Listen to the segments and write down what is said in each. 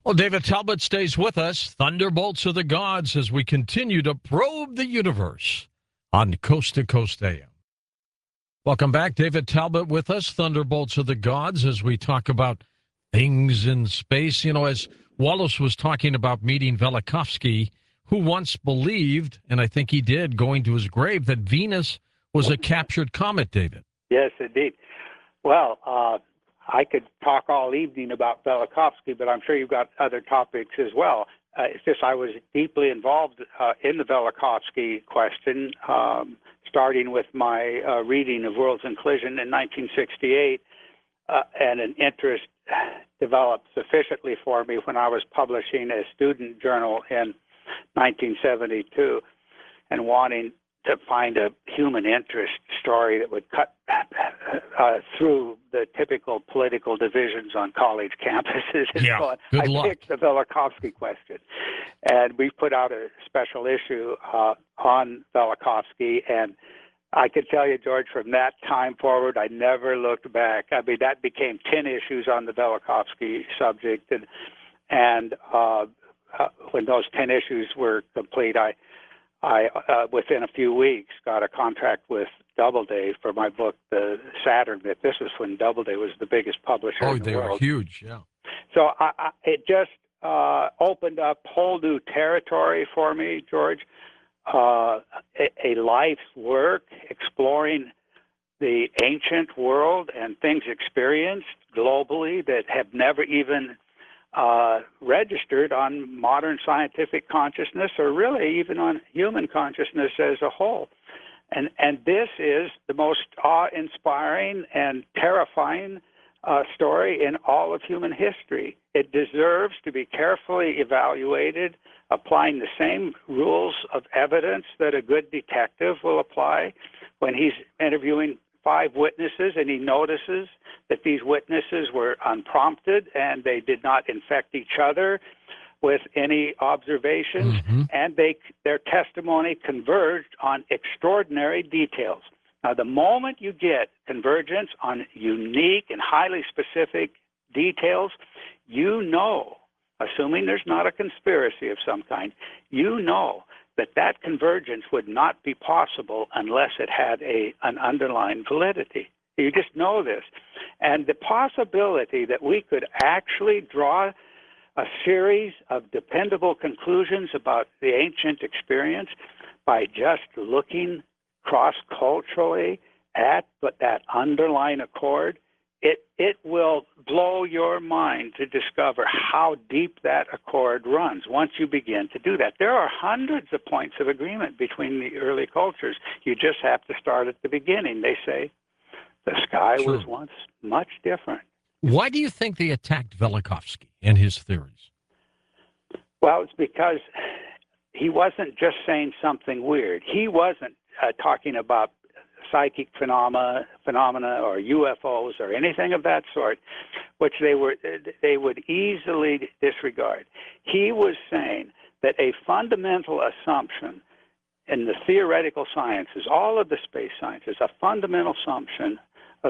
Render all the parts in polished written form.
Well, David Talbot stays with us. Thunderbolts of the Gods as we continue to probe the universe on Coast to Coast AM. Welcome back. David Talbot with us. Thunderbolts of the Gods as we talk about things in space. You know, as Wallace was talking about meeting Velikovsky, who once believed, and I think he did, going to his grave, that Venus was a captured comet, David. Yes, indeed. Well, I could talk all evening about Velikovsky, but I'm sure you've got other topics as well. It's just I was deeply involved in the Velikovsky question, starting with my reading of Worlds in Collision in 1968, and an interest developed sufficiently for me when I was publishing a student journal in 1972 and wanting to find a human interest story that would cut through the typical political divisions on college campuses and so on. Good luck. Picked the Velikovsky question. And we put out a special issue on Velikovsky, and I can tell you, George, from that time forward, I never looked back. I mean, that became 10 issues on the Velikovsky subject, and when those 10 issues were complete, I within a few weeks got a contract with Doubleday for my book, The Saturn Myth. This was when Doubleday was the biggest publisher in the world. Oh, they were huge, yeah. So it just opened up whole new territory for me, George. A life's work exploring the ancient world and things experienced globally that have never even registered on modern scientific consciousness, or really even on human consciousness as a whole. And this is the most awe-inspiring and terrifying story in all of human history. It deserves to be carefully evaluated, applying the same rules of evidence that a good detective will apply when he's interviewing 5 witnesses and he notices that these witnesses were unprompted and they did not infect each other with any observations, and their testimony converged on extraordinary details. Now, the moment you get convergence on unique and highly specific details, you know, assuming there's not a conspiracy of some kind, you know that convergence would not be possible unless it had an underlying validity. You just know this. And the possibility that we could actually draw a series of dependable conclusions about the ancient experience by just looking cross-culturally at that underlying accord, it will blow your mind to discover how deep that accord runs once you begin to do that. There are hundreds of points of agreement between the early cultures. You just have to start at the beginning. They say the sky was once much different. Why do you think they attacked Velikovsky and his theories? Well, it's because he wasn't just saying something weird. He wasn't talking about psychic phenomena or UFOs or anything of that sort, which they would easily disregard. He was saying that a fundamental assumption in the theoretical sciences, all of the space sciences, a fundamental assumption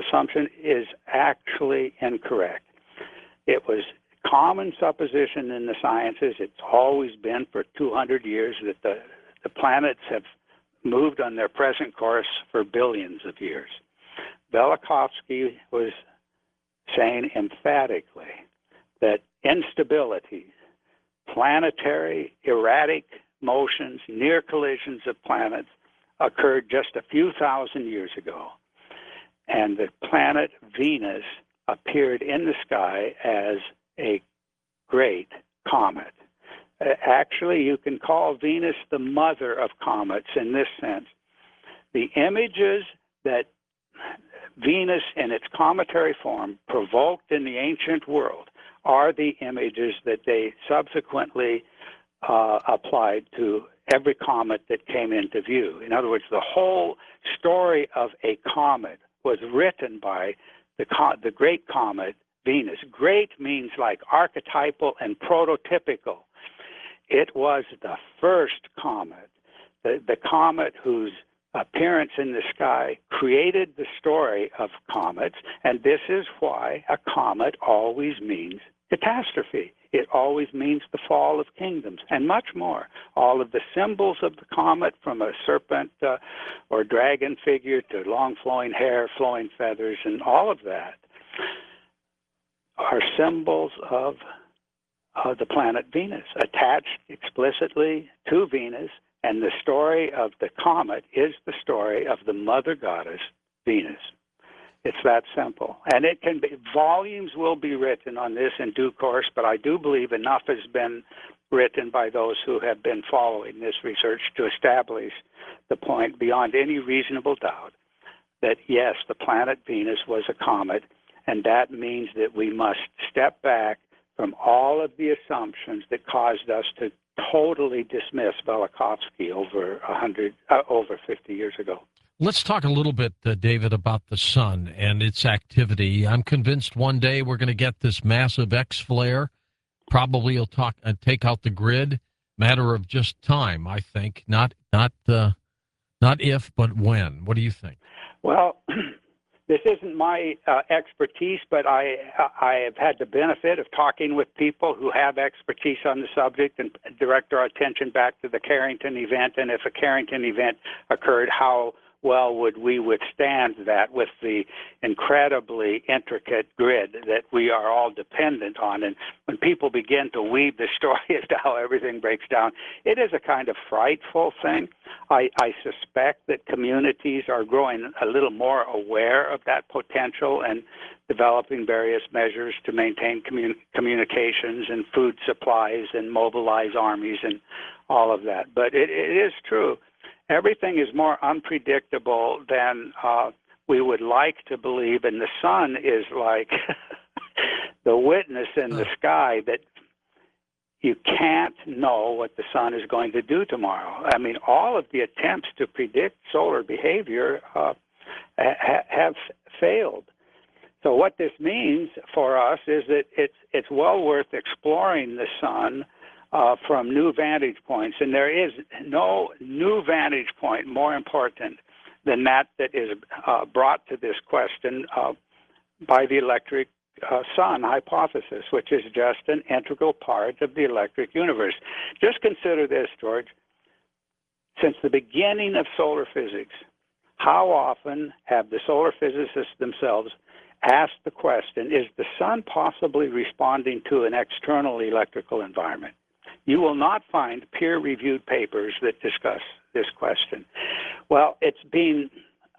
is actually incorrect. It was common supposition in the sciences. It's always been for 200 years that the planets have moved on their present course for billions of years. Velikovsky was saying emphatically that instability, planetary erratic motions, near collisions of planets occurred just a few thousand years ago. And the planet Venus appeared in the sky as a great comet. Actually, you can call Venus the mother of comets in this sense. The images that Venus in its cometary form provoked in the ancient world are the images that they subsequently applied to every comet that came into view. In other words, the whole story of a comet was written by the great comet Venus. Great means like archetypal and prototypical. It was the first comet, the comet whose appearance in the sky created the story of comets, and this is why a comet always means catastrophe. It always means the fall of kingdoms, and much more. All of the symbols of the comet, from a serpent or dragon figure to long flowing hair, flowing feathers, and all of that, are symbols of the planet Venus, attached explicitly to Venus, and the story of the comet is the story of the mother goddess, Venus. It's that simple. And it can be, volumes will be written on this in due course, but I do believe enough has been written by those who have been following this research to establish the point beyond any reasonable doubt that, yes, the planet Venus was a comet, and that means that we must step back from all of the assumptions that caused us to totally dismiss Velikovsky over 50 years ago. Let's talk a little bit, David, about the sun and its activity. I'm convinced one day we're going to get this massive X flare. Probably it'll take out the grid. Matter of just time, I think. Not if, but when. What do you think? Well, this isn't my expertise, but I have had the benefit of talking with people who have expertise on the subject and direct our attention back to the Carrington event. And if a Carrington event occurred, how well would we withstand that with the incredibly intricate grid that we are all dependent on? And when people begin to weave the story as to how everything breaks down, it is a kind of frightful thing. I suspect that communities are growing a little more aware of that potential and developing various measures to maintain communications and food supplies and mobilize armies and all of that. But it is true. Everything is more unpredictable than we would like to believe, and the sun is like the witness in the sky that you can't know what the sun is going to do tomorrow. I mean, all of the attempts to predict solar behavior have failed. So what this means for us is that it's well worth exploring the sun from new vantage points, and there is no new vantage point more important than that is brought to this question by the electric sun hypothesis, which is just an integral part of the electric universe. Just consider this, George. Since the beginning of solar physics, how often have the solar physicists themselves asked the question, is the sun possibly responding to an external electrical environment? You will not find peer-reviewed papers that discuss this question. Well, it's being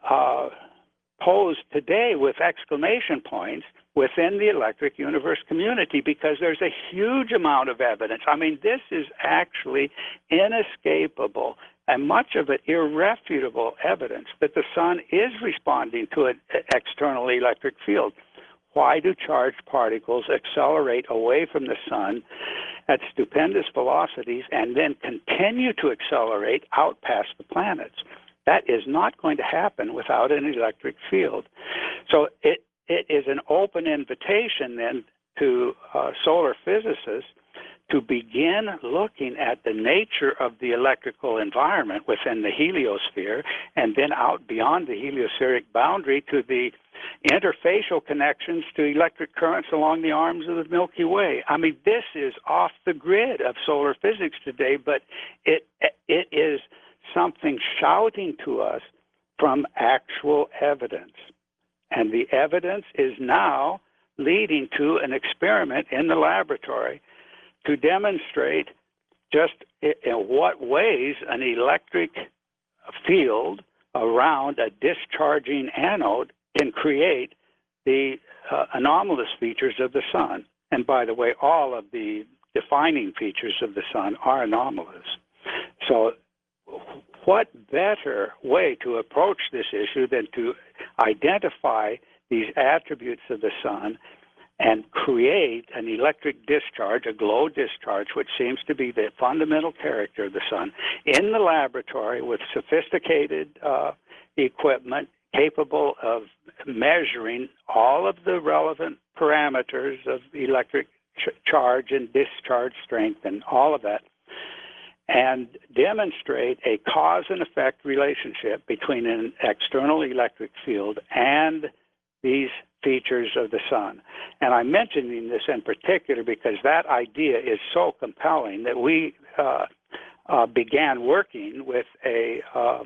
posed today with exclamation points within the electric universe community because there's a huge amount of evidence. I mean, this is actually inescapable and much of it irrefutable evidence that the sun is responding to an external electric field. Why do charged particles accelerate away from the sun at stupendous velocities and then continue to accelerate out past the planets? That is not going to happen without an electric field. So it is an open invitation then to solar physicists to begin looking at the nature of the electrical environment within the heliosphere and then out beyond the heliospheric boundary to the interfacial connections to electric currents along the arms of the Milky Way. I mean, this is off the grid of solar physics today, but it is something shouting to us from actual evidence. And the evidence is now leading to an experiment in the laboratory to demonstrate just in what ways an electric field around a discharging anode can create the anomalous features of the sun. And by the way, all of the defining features of the sun are anomalous. So what better way to approach this issue than to identify these attributes of the sun and create an electric discharge, a glow discharge, which seems to be the fundamental character of the sun, in the laboratory with sophisticated equipment capable of measuring all of the relevant parameters of electric charge and discharge strength and all of that, and demonstrate a cause and effect relationship between an external electric field and these features of the sun. And I'm mentioning this in particular because that idea is so compelling that we began working with a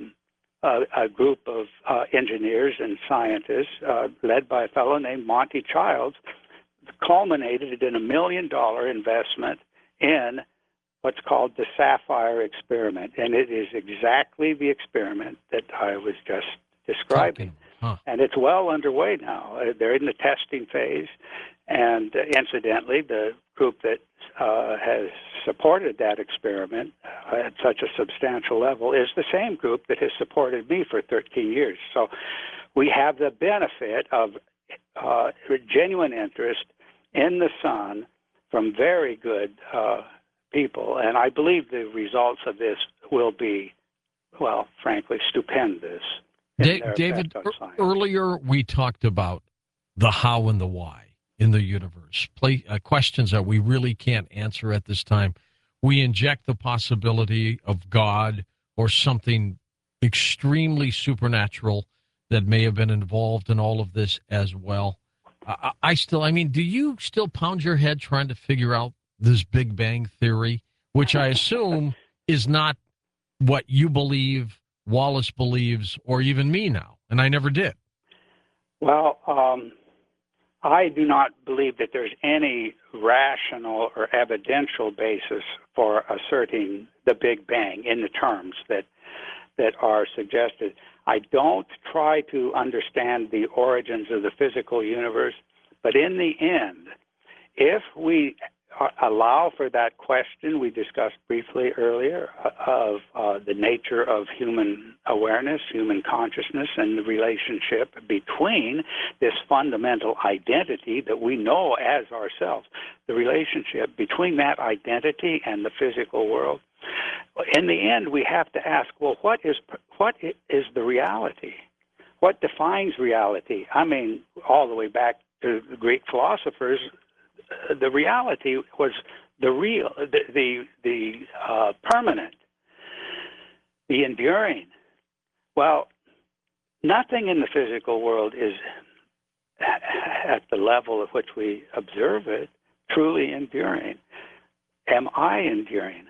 group of engineers and scientists led by a fellow named Monty Childs, culminated in $1 million investment in what's called the Sapphire experiment. And it is exactly the experiment that I was just describing. And it's well underway now. They're in the testing phase. And incidentally, the group that has supported that experiment at such a substantial level is the same group that has supported me for 13 years. So we have the benefit of genuine interest in the sun from very good people. And I believe the results of this will be, well, frankly, stupendous. David, earlier we talked about the how and the why in the universe, questions that we really can't answer at this time. We inject the possibility of God or something extremely supernatural that may have been involved in all of this as well. I mean, do you still pound your head trying to figure out this Big Bang theory, which I assume is not what you believe, Wallace believes, or even me now, and I never did? Well, I do not believe that there's any rational or evidential basis for asserting the Big Bang in the terms that are suggested. I don't try to understand the origins of the physical universe, but in the end, if we allow for that question we discussed briefly earlier of the nature of human awareness, human consciousness, and the relationship between this fundamental identity that we know as ourselves, the relationship between that identity and the physical world, in the end we have to ask, well, what is the reality? What defines reality? I mean, all the way back to the Greek philosophers, the reality was the real, the permanent, the enduring. Well, nothing in the physical world is at the level at which we observe it truly enduring. Am I enduring?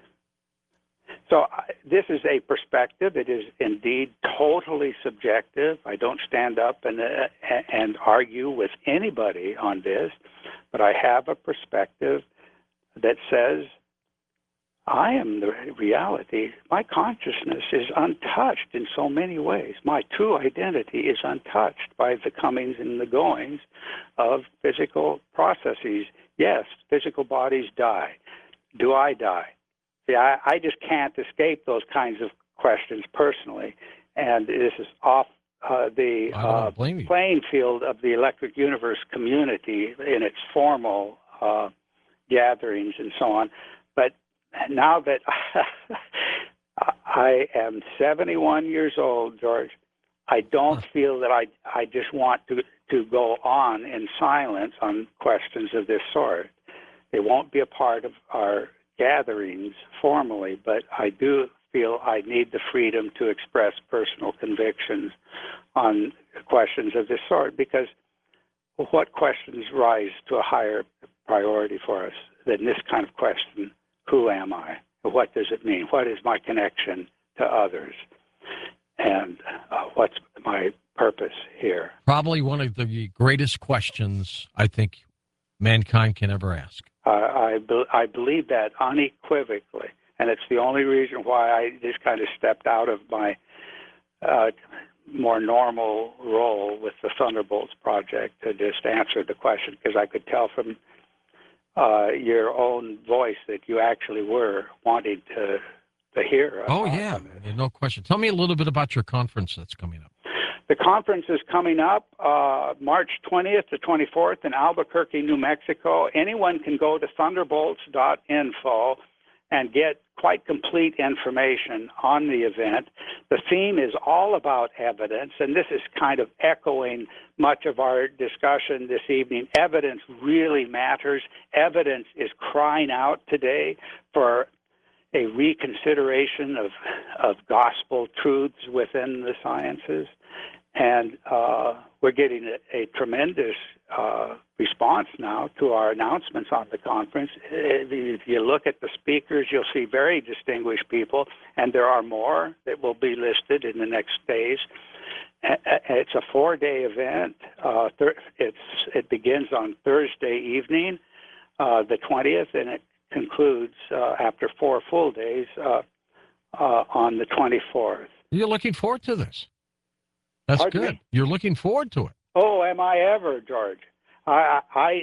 So this is a perspective. It is indeed totally subjective. I don't stand up and argue with anybody on this, but I have a perspective that says I am the reality. My consciousness is untouched in so many ways. My true identity is untouched by the comings and the goings of physical processes. Yes, physical bodies die. Do I die? See, I just can't escape those kinds of questions personally, and this is off the playing field of the Electric Universe community in its formal gatherings and so on. But now that I am 71 years old, George, I don't feel that I just want to go on in silence on questions of this sort. They won't be a part of our gatherings formally, but I do feel I need the freedom to express personal convictions on questions of this sort, because what questions rise to a higher priority for us than this kind of question? Who am I? What does it mean? What is my connection to others? And what's my purpose here? Probably one of the greatest questions I think mankind can ever ask. I believe that unequivocally, and it's the only reason why I just kind of stepped out of my more normal role with the Thunderbolts project to just answer the question, because I could tell from your own voice that you actually were wanting to hear. Oh, yeah, no question. Tell me a little bit about your conference that's coming up. The conference is coming up March 20th to 24th in Albuquerque, New Mexico. Anyone can go to thunderbolts.info and get quite complete information on the event. The theme is all about evidence, and this is kind of echoing much of our discussion this evening. Evidence really matters. Evidence is crying out today for a reconsideration of gospel truths within the sciences. And we're getting a tremendous response now to our announcements on the conference. If you look at the speakers, you'll see very distinguished people, and there are more that will be listed in the next days. It's a 4-day event. It begins on Thursday evening, the 20th, and it concludes after 4 full days on the 24th. You're looking forward to this. That's Pardon good. me? You're looking forward to it. Oh, am I ever, George? I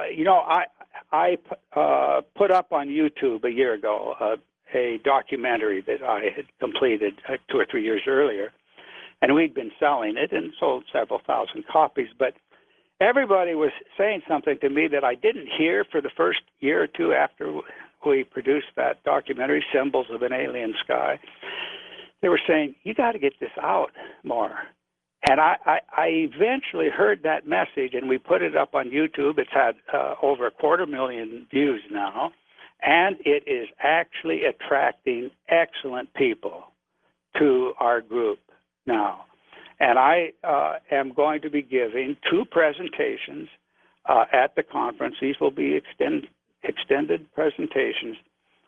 put up on YouTube a year ago a documentary that I had completed 2 or 3 years earlier, and we'd been selling it and sold several thousand copies. But everybody was saying something to me that I didn't hear for the first year or two after we produced that documentary, Symbols of an Alien Sky. They were saying, you got to get this out more. And I eventually heard that message, and we put it up on YouTube. It's had over 250,000 views now, and it is actually attracting excellent people to our group now. And I am going to be giving 2 presentations at the conference. These will be extended presentations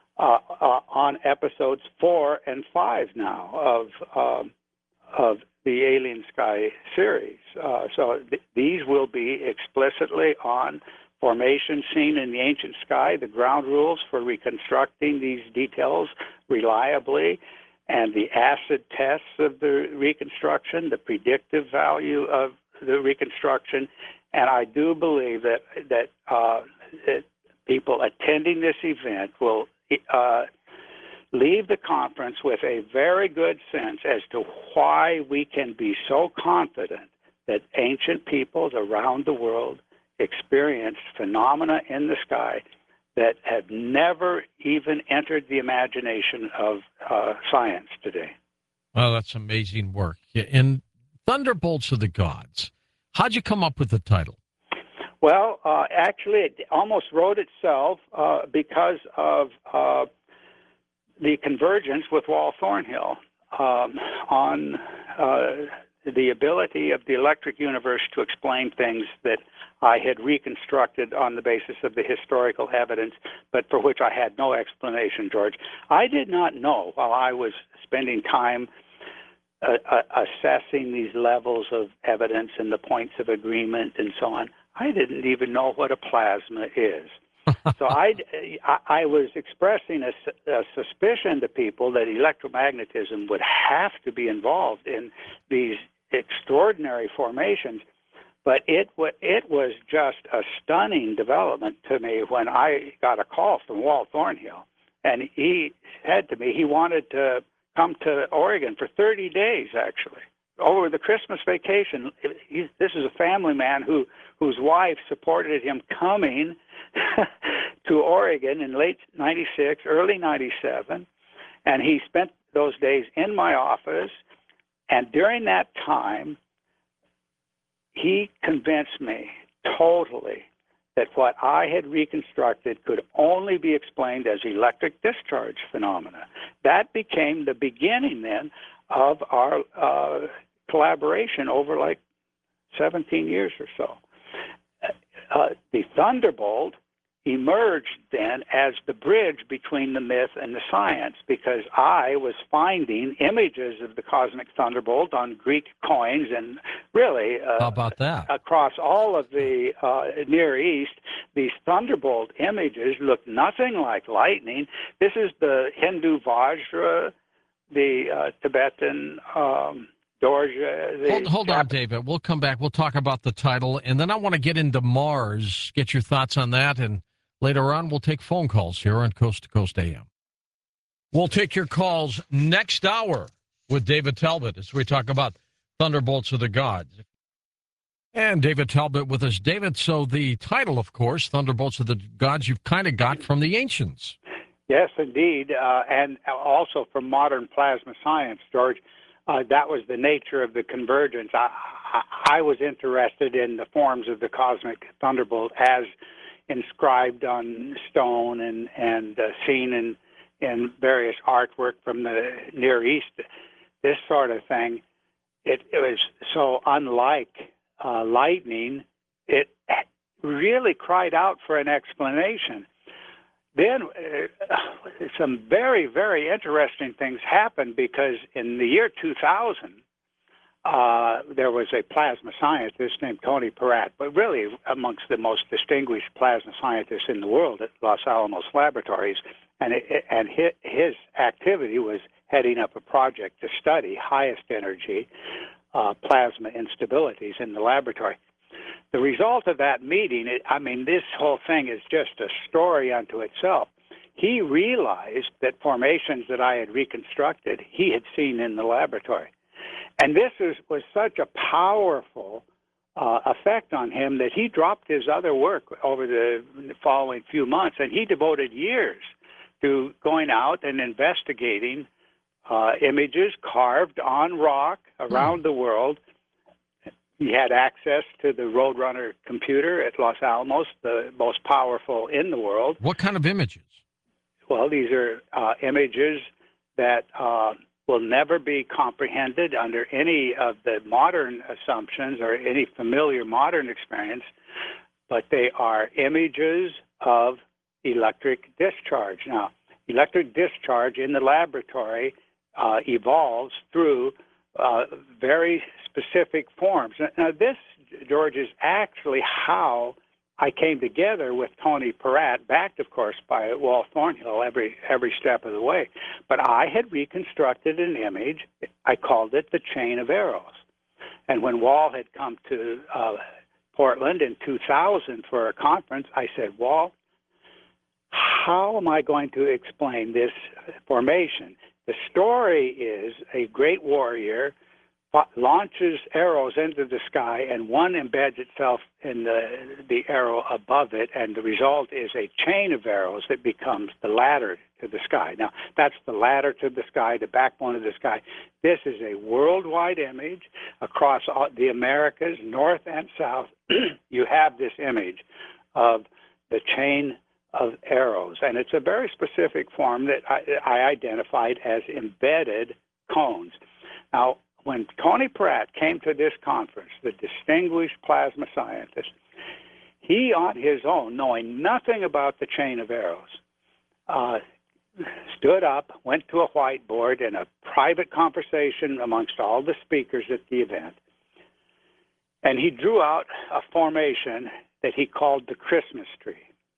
on episodes 4 and 5 now of the Alien Sky series. So these will be explicitly on formation seen in the ancient sky, the ground rules for reconstructing these details reliably, and the acid tests of the reconstruction, the predictive value of the reconstruction. And I do believe that people attending this event will leave the conference with a very good sense as to why we can be so confident that ancient peoples around the world experienced phenomena in the sky that have never even entered the imagination of science today. Oh, that's amazing work. And Thunderbolts of the Gods, how'd you come up with the title? Well, actually, it almost wrote itself because of the convergence with Walt Thornhill on the ability of the electric universe to explain things that I had reconstructed on the basis of the historical evidence, but for which I had no explanation, George. I did not know, while I was spending time assessing these levels of evidence and the points of agreement and so on, I didn't even know what a plasma is. So I was expressing a suspicion to people that electromagnetism would have to be involved in these extraordinary formations. But it was just a stunning development to me when I got a call from Walt Thornhill. And he said to me he wanted to come to Oregon for 30 days, actually, over the Christmas vacation. This is a family man whose wife supported him coming to Oregon in late 96, early 97, and he spent those days in my office. And during that time, he convinced me totally that what I had reconstructed could only be explained as electric discharge phenomena. That became the beginning then of our collaboration over like 17 years or so. The Thunderbolt emerged then as the bridge between the myth and the science, because I was finding images of the cosmic thunderbolt on Greek coins, and really how about that? Across all of the Near East, these thunderbolt images look nothing like lightning. This is the Hindu Vajra, the Tibetan Dorje. Hold on, David. We'll come back. We'll talk about the title, and then I want to get into Mars, get your thoughts on that, and later on we'll take phone calls here on Coast to Coast AM. We'll take your calls next hour with David Talbot as we talk about Thunderbolts of the Gods. And David Talbot with us. David, so the title, of course, Thunderbolts of the Gods, you've kind of got from the ancients. Yes, indeed, and also from modern plasma science, George. That was the nature of the convergence. I was interested in the forms of the cosmic thunderbolt as inscribed on stone and seen in various artwork from the Near East. This sort of thing, it was so unlike lightning, it really cried out for an explanation. Then some very, very interesting things happened, because in the year 2000, there was a plasma scientist named Tony Peratt, but really amongst the most distinguished plasma scientists in the world at Los Alamos Laboratories. And his activity was heading up a project to study highest energy plasma instabilities in the laboratory. The result of that meeting, this whole thing is just a story unto itself. He realized that formations that I had reconstructed, he had seen in the laboratory. And this was such a powerful effect on him that he dropped his other work over the following few months, and he devoted years to going out and investigating images carved on rock around the world. He had access to the Roadrunner computer at Los Alamos, the most powerful in the world. What kind of images? Well, these are images that will never be comprehended under any of the modern assumptions or any familiar modern experience, but they are images of electric discharge. Now, electric discharge in the laboratory evolves through very specific forms. Now, this, George, is actually how I came together with Tony Peratt, backed, of course, by Walt Thornhill every step of the way. But I had reconstructed an image. I called it the Chain of Arrows. And when Walt had come to Portland in 2000 for a conference, I said, Walt, how am I going to explain this formation? The story is a great warrior launches arrows into the sky, and one embeds itself in the arrow above it, and the result is a chain of arrows that becomes the ladder to the sky. Now, that's the ladder to the sky, the backbone of the sky. This is a worldwide image across the Americas, north and south. You have this image of the chain of arrows, and it's a very specific form that I identified as embedded cones. Now, when Tony Peratt came to this conference, the distinguished plasma scientist, he on his own, knowing nothing about the chain of arrows, stood up, went to a whiteboard in a private conversation amongst all the speakers at the event, and he drew out a formation that he called the Christmas tree.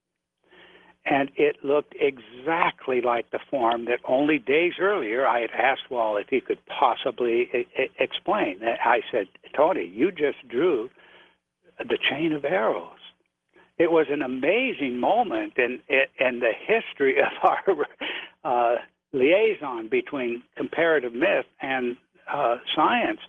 And it looked exactly like the form that only days earlier I had asked Walt if he could possibly explain. I said, Tony, you just drew the chain of arrows. It was an amazing moment in the history of our liaison between comparative myth and science.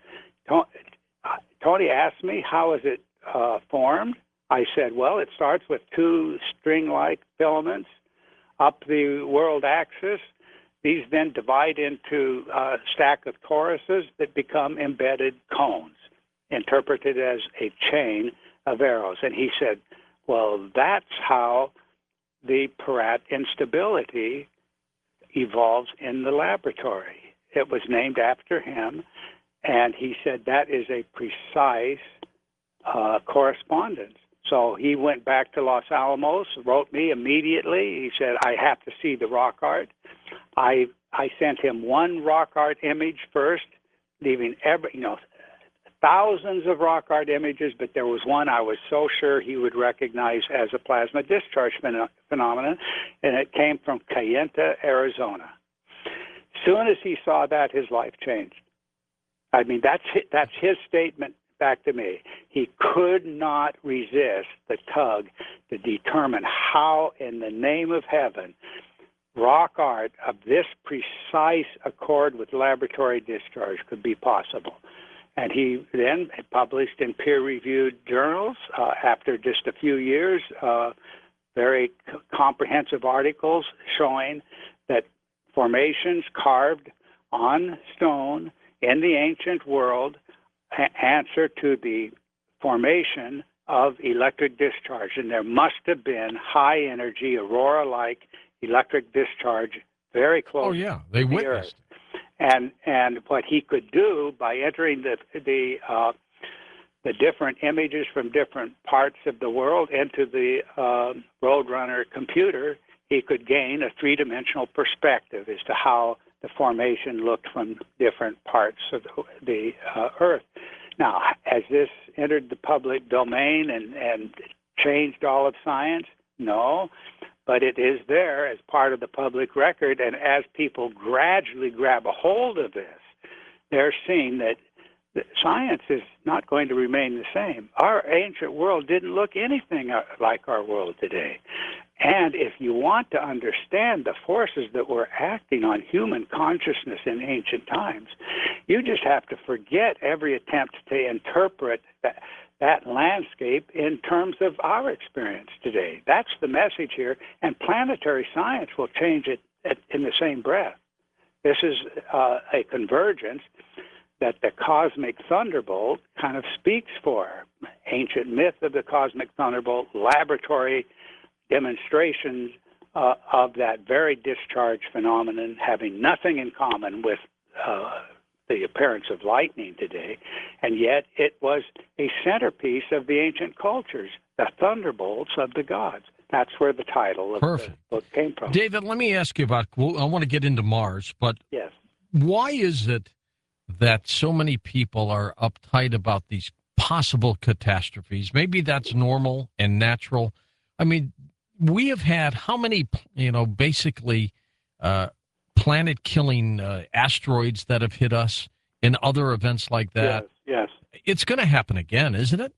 Tony asked me, how is it formed? I said, well, it starts with two string-like filaments up the world axis. These then divide into a stack of toruses that become embedded cones, interpreted as a chain of arrows. And he said, well, that's how the Peratt instability evolves in the laboratory. It was named after him, and he said that is a precise correspondence. So he went back to Los Alamos, wrote me immediately. He said, I have to see the rock art. I sent him one rock art image first, leaving thousands of rock art images, but there was one I was so sure he would recognize as a plasma discharge phenomenon, and it came from Kayenta, Arizona. Soon as he saw that, his life changed. I mean, that's his statement back to me. He could not resist the tug to determine how, in the name of heaven, rock art of this precise accord with laboratory discharge could be possible. And he then published in peer-reviewed journals after just a few years, very comprehensive articles showing that formations carved on stone in the ancient world answer to the formation of electric discharge. And there must have been high-energy, aurora-like electric discharge very close. Oh, yeah, they witnessed. And what he could do by entering the the different images from different parts of the world into the Roadrunner computer, he could gain a three-dimensional perspective as to how the formation looked from different parts of the Earth. Now, has this entered the public domain and changed all of science? No, but it is there as part of the public record, and as people gradually grab a hold of this, they're seeing that science is not going to remain the same. Our ancient world didn't look anything like our world today. And if you want to understand the forces that were acting on human consciousness in ancient times, you just have to forget every attempt to interpret that landscape in terms of our experience today. That's the message here, and planetary science will change it in the same breath. This is a convergence that the cosmic thunderbolt kind of speaks for. Ancient myth of the cosmic thunderbolt, laboratory demonstrations of that very discharge phenomenon having nothing in common with the appearance of lightning today, and yet it was a centerpiece of the ancient cultures, the thunderbolts of the gods. That's where the title of the book came from. David, let me ask you about, I want to get into Mars, but yes. Why is it that so many people are uptight about these possible catastrophes? Maybe that's normal and natural. I mean, we have had how many, basically planet-killing asteroids that have hit us and other events like that? Yes. It's going to happen again, isn't it?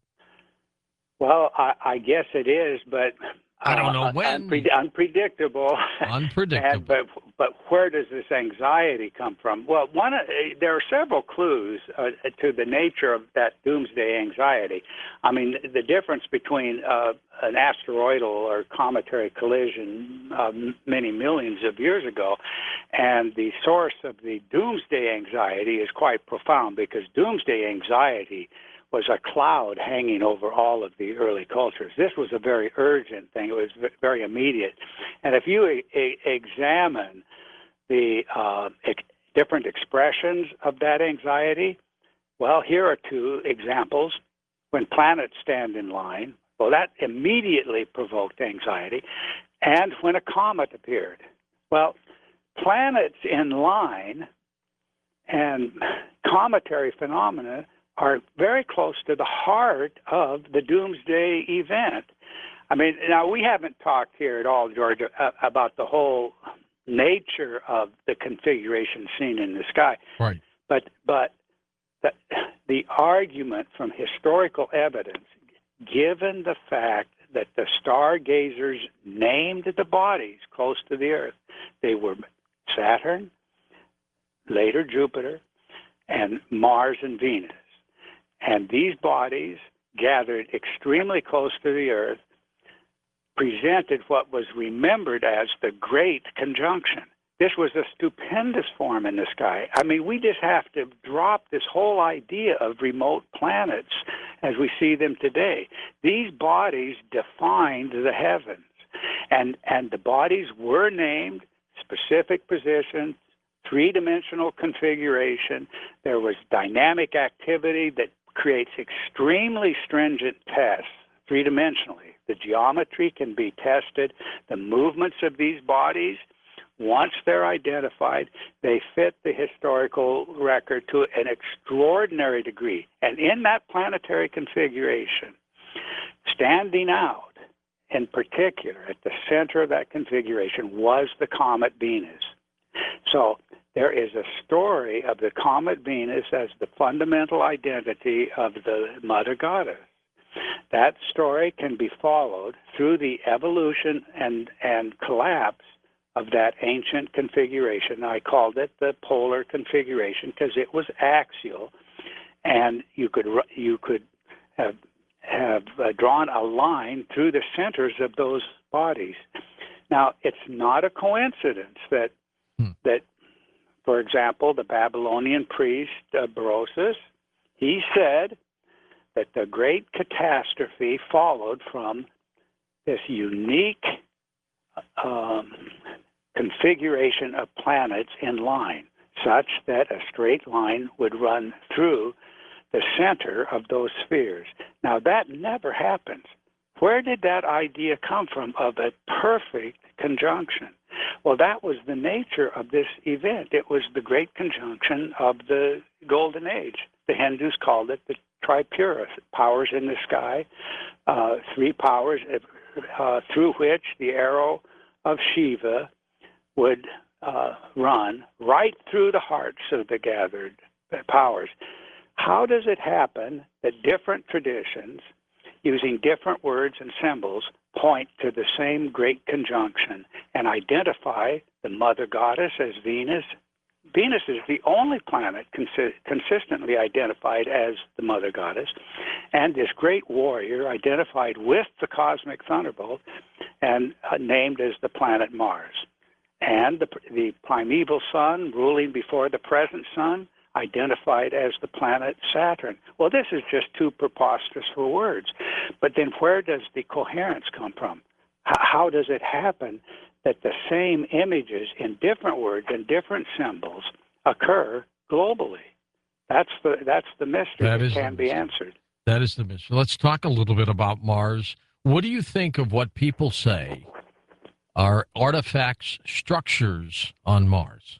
Well, I guess it is, but I don't know when. Unpredictable. Unpredictable. But where does this anxiety come from? Well, there are several clues to the nature of that doomsday anxiety. I mean, the difference between an asteroidal or cometary collision many millions of years ago and the source of the doomsday anxiety is quite profound, because doomsday anxiety was a cloud hanging over all of the early cultures. This was a very urgent thing. It was very immediate. And if you examine the different expressions of that anxiety, well, here are two examples. When planets stand in line, well, that immediately provoked anxiety. And when a comet appeared. Well, planets in line and cometary phenomena are very close to the heart of the doomsday event. I mean, now we haven't talked here at all, George, about the whole nature of the configuration seen in the sky. Right. But the argument from historical evidence, given the fact that the stargazers named the bodies close to the Earth, they were Saturn, later Jupiter, and Mars and Venus. And these bodies, gathered extremely close to the Earth, presented what was remembered as the Great Conjunction. This was a stupendous form in the sky. I mean, we just have to drop this whole idea of remote planets as we see them today. These bodies defined the heavens, and the bodies were named, specific positions, three-dimensional configuration. There was dynamic activity that creates extremely stringent tests three-dimensionally. The geometry can be tested. The movements of these bodies, once they're identified, they fit the historical record to an extraordinary degree. And in that planetary configuration, standing out in particular at the center of that configuration was the comet Venus. So there is a story of the comet Venus as the fundamental identity of the Mother Goddess. That story can be followed through the evolution and collapse of that ancient configuration. I called it the polar configuration because it was axial, and you could have drawn a line through the centers of those bodies. Now, it's not a coincidence that for example, the Babylonian priest Berosus, he said that the great catastrophe followed from this unique configuration of planets in line, such that a straight line would run through the center of those spheres. Now, that never happens. Where did that idea come from of a perfect conjunction? Well, that was the nature of this event. It was the great conjunction of the Golden Age. The Hindus called it the Tripura, powers in the sky, three powers through which the arrow of Shiva would run right through the hearts of the gathered powers. How does it happen that different traditions, using different words and symbols, point to the same great conjunction and identify the mother goddess as Venus? Venus is the only planet consistently identified as the mother goddess, and this great warrior identified with the cosmic thunderbolt and named as the planet Mars. And the primeval sun, ruling before the present sun, identified as the planet Saturn. Well, this is just too preposterous for words. But then where does the coherence come from? How does it happen that the same images in different words and different symbols occur globally? That's the mystery that can be answered. That is the mystery. Let's talk a little bit about Mars. What do you think of what people say are artifacts, structures on Mars?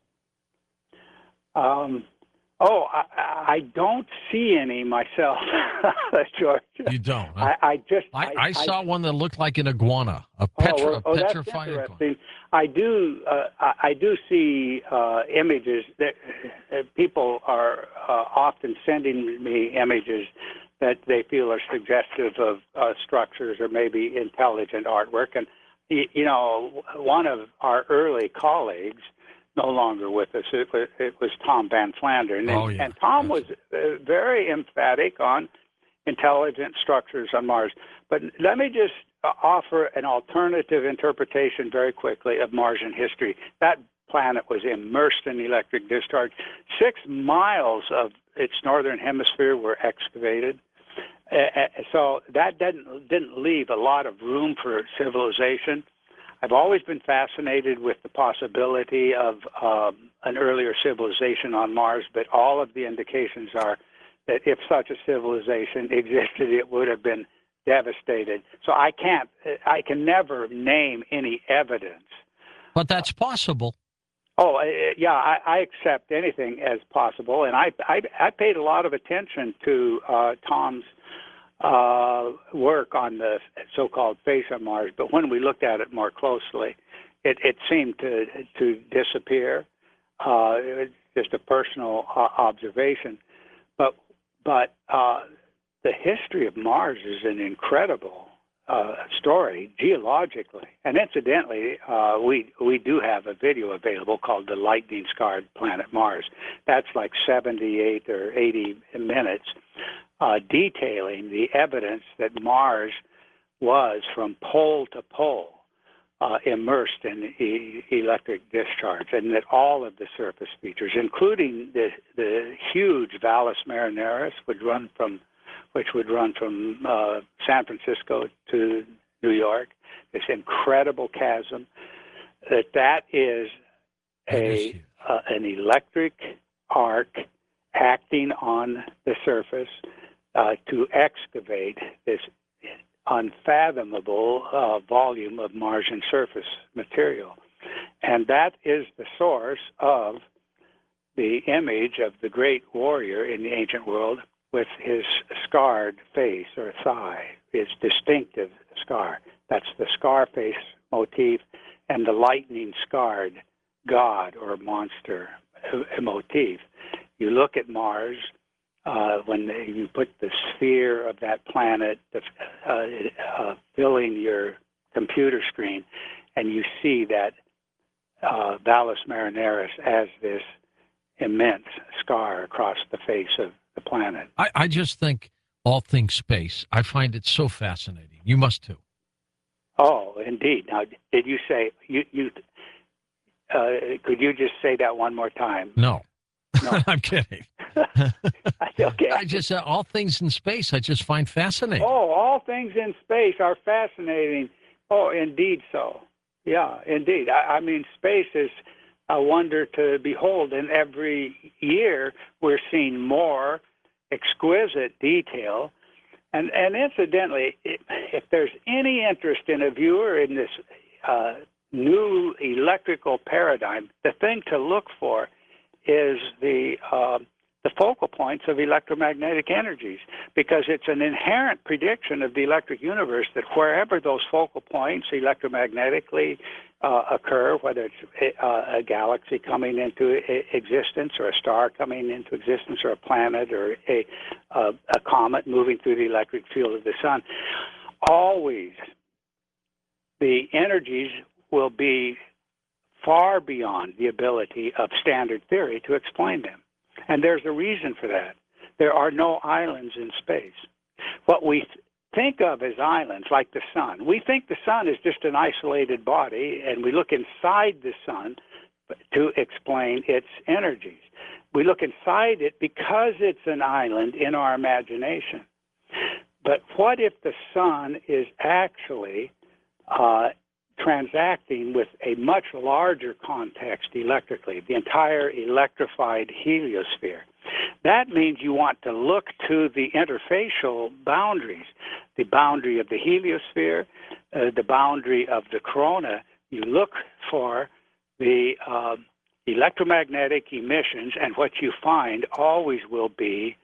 I don't see any myself, George. You don't? Huh? I saw one that looked like an iguana, a petrified iguana. I do see images that people are often sending me images that they feel are suggestive of structures or maybe intelligent artwork. And, you know, one of our early colleagues, no longer with us, it was Tom Van Flandern. And Tom was very emphatic on intelligent structures on Mars. But let me just offer an alternative interpretation very quickly of Martian history. That planet was immersed in electric discharge. 6 miles of its northern hemisphere were excavated. So that didn't leave a lot of room for civilization. I've always been fascinated with the possibility of an earlier civilization on Mars, but all of the indications are that if such a civilization existed, it would have been devastated. So I can never name any evidence. But that's possible. Oh, yeah, I accept anything as possible. And I paid a lot of attention to Tom's work on the so-called face of Mars, but when we looked at it more closely, it seemed to disappear. It was just a personal observation, but the history of Mars is an incredible story geologically, and incidentally, we do have a video available called "The Lightning-Scarred Planet Mars." That's like 78 or 80 minutes. Detailing the evidence that Mars was from pole to pole immersed in electric discharge, and that all of the surface features, including the huge Valles Marineris, which would run from San Francisco to New York, this incredible chasm, that is an electric arc acting on the surface to excavate this unfathomable volume of Martian surface material. And that is the source of the image of the great warrior in the ancient world with his scarred face or thigh, his distinctive scar. That's the scar face motif and the lightning-scarred god or monster motif. You look at Mars, when you put the sphere of that planet filling your computer screen, and you see that Valles Marineris as this immense scar across the face of the planet. I just think all things space. I find it so fascinating. You must too. Oh, indeed. Now, did you say you? Could you just say that one more time? No. I'm kidding. Okay. I just all things in space I just find fascinating. Oh, all things in space are fascinating. Oh, indeed so. Yeah, indeed. I mean, space is a wonder to behold, and every year we're seeing more exquisite detail. And incidentally, if there's any interest in a viewer in this new electrical paradigm, the thing to look for is the focal points of electromagnetic energies, because it's an inherent prediction of the electric universe that wherever those focal points electromagnetically occur, whether it's a galaxy coming into existence or a star coming into existence or a planet or a comet moving through the electric field of the sun, always the energies will be far beyond the ability of standard theory to explain them. And there's a reason for that. There are no islands in space. What we think of as islands, like the sun, we think the sun is just an isolated body, and we look inside the sun to explain its energies. We look inside it because it's an island in our imagination. But what if the sun is actually transacting with a much larger context electrically, the entire electrified heliosphere? That means you want to look to the interfacial boundaries, the boundary of the heliosphere, the boundary of the corona. You look for the electromagnetic emissions, and what you find always will be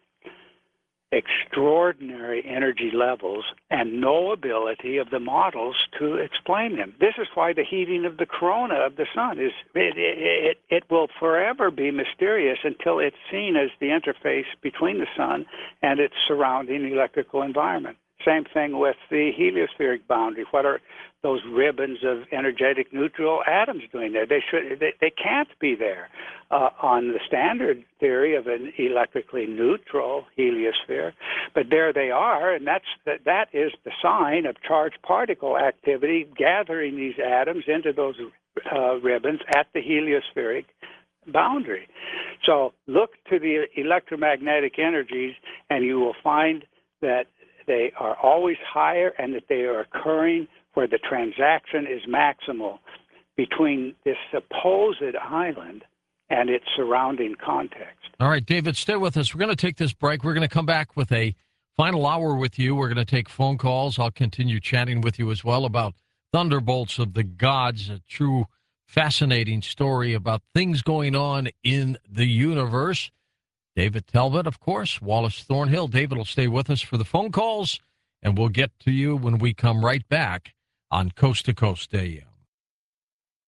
extraordinary energy levels and no ability of the models to explain them. This is why the heating of the corona of the sun is, it will forever be mysterious until it's seen as the interface between the sun and its surrounding electrical environment. Same thing with the heliospheric boundary. What are those ribbons of energetic neutral atoms doing there? They can't be there on the standard theory of an electrically neutral heliosphere, but there they are, and that is the sign of charged particle activity gathering these atoms into those ribbons at the heliospheric boundary. So look to the electromagnetic energies, and you will find that they are always higher and that they are occurring where the transaction is maximal between this supposed island and its surrounding context. All right, David, stay with us. We're going to take this break. We're going to come back with a final hour with you. We're going to take phone calls. I'll continue chatting with you as well about Thunderbolts of the Gods, a true fascinating story about things going on in the universe. David Talbot, of course, Wallace Thornhill. David will stay with us for the phone calls, and we'll get to you when we come right back on Coast to Coast AM.